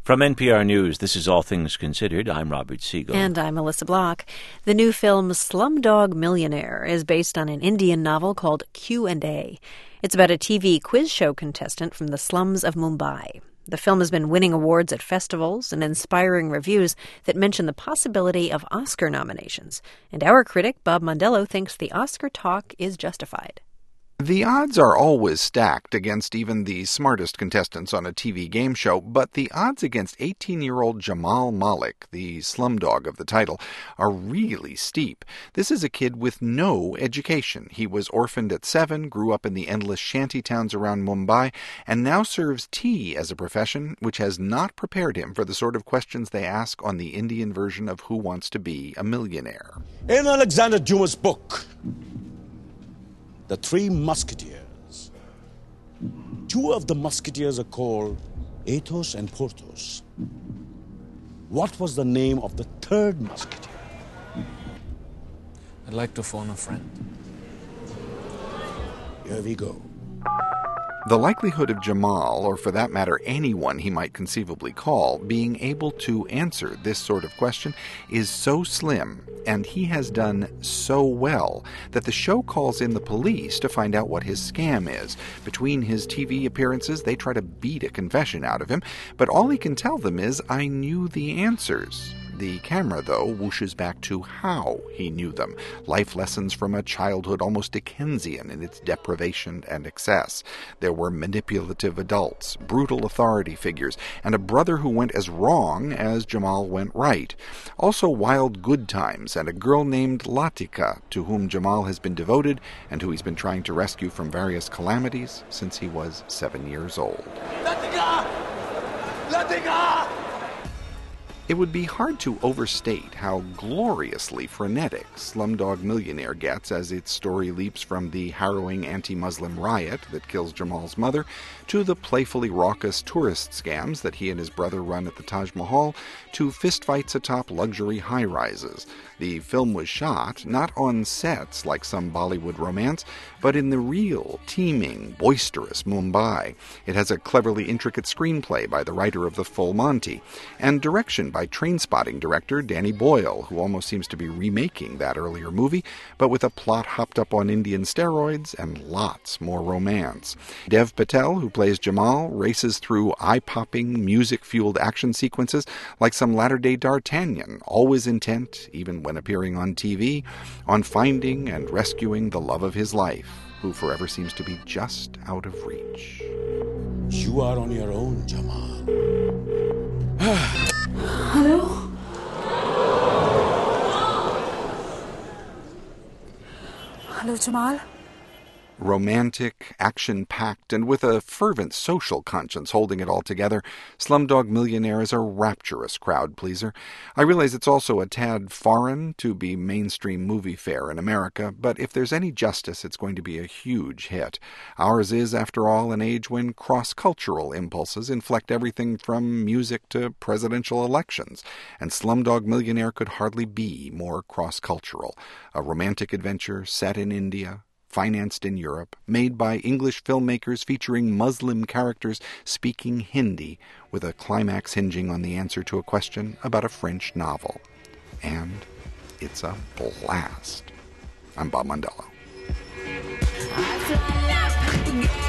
From NPR News, this is All Things Considered. I'm Robert Siegel. And I'm Melissa Block. The new film Slumdog Millionaire is based on an Indian novel called Q&A. It's about a TV quiz show contestant from the slums of Mumbai. The film has been winning awards at festivals and inspiring reviews that mention the possibility of Oscar nominations. And our critic, Bob Mondello, thinks the Oscar talk is justified. The odds are always stacked against even the smartest contestants on a TV game show, but the odds against 18-year-old Jamal Malik, the slumdog of the title, are really steep. This is a kid with no education. He was orphaned at 7, grew up in the endless shanty towns around Mumbai, and now serves tea as a profession which has not prepared him for the sort of questions they ask on the Indian version of Who Wants to Be a Millionaire. In Alexander Dumas' book, The Three Musketeers, 2 of the musketeers are called Athos and Porthos. What was the name of the 3rd musketeer? I'd like to phone a friend. Here we go. The likelihood of Jamal, or for that matter anyone he might conceivably call, being able to answer this sort of question is so slim, and he has done so well, that the show calls in the police to find out what his scam is. Between his TV appearances, they try to beat a confession out of him, but all he can tell them is, "I knew the answers." The camera, though, whooshes back to how he knew them. Life lessons from a childhood almost Dickensian in its deprivation and excess. There were manipulative adults, brutal authority figures, and a brother who went as wrong as Jamal went right. Also wild good times, and a girl named Latika, to whom Jamal has been devoted and who he's been trying to rescue from various calamities since he was 7 years old. Latika! Latika! It would be hard to overstate how gloriously frenetic Slumdog Millionaire gets as its story leaps from the harrowing anti-Muslim riot that kills Jamal's mother to the playfully raucous tourist scams that he and his brother run at the Taj Mahal to fistfights atop luxury high-rises. The film was shot not on sets like some Bollywood romance, but in the real, teeming, boisterous Mumbai. It has a cleverly intricate screenplay by the writer of The Full Monty, and direction by Trainspotting director Danny Boyle, who almost seems to be remaking that earlier movie, but with a plot hopped up on Indian steroids and lots more romance. Dev Patel, who plays Jamal, races through eye-popping, music-fueled action sequences like some latter-day D'Artagnan, always intent, even when appearing on TV, on finding and rescuing the love of his life, who forever seems to be just out of reach. You are on your own, Jamal. Hello? Hello, Jamal? Romantic, action-packed, and with a fervent social conscience holding it all together, Slumdog Millionaire is a rapturous crowd-pleaser. I realize it's also a tad foreign to be mainstream movie fare in America, but if there's any justice, it's going to be a huge hit. Ours is, after all, an age when cross-cultural impulses inflect everything from music to presidential elections, and Slumdog Millionaire could hardly be more cross-cultural. A romantic adventure set in India, financed in Europe, made by English filmmakers featuring Muslim characters speaking Hindi, with a climax hinging on the answer to a question about a French novel. And it's a blast. I'm Bob Mondello.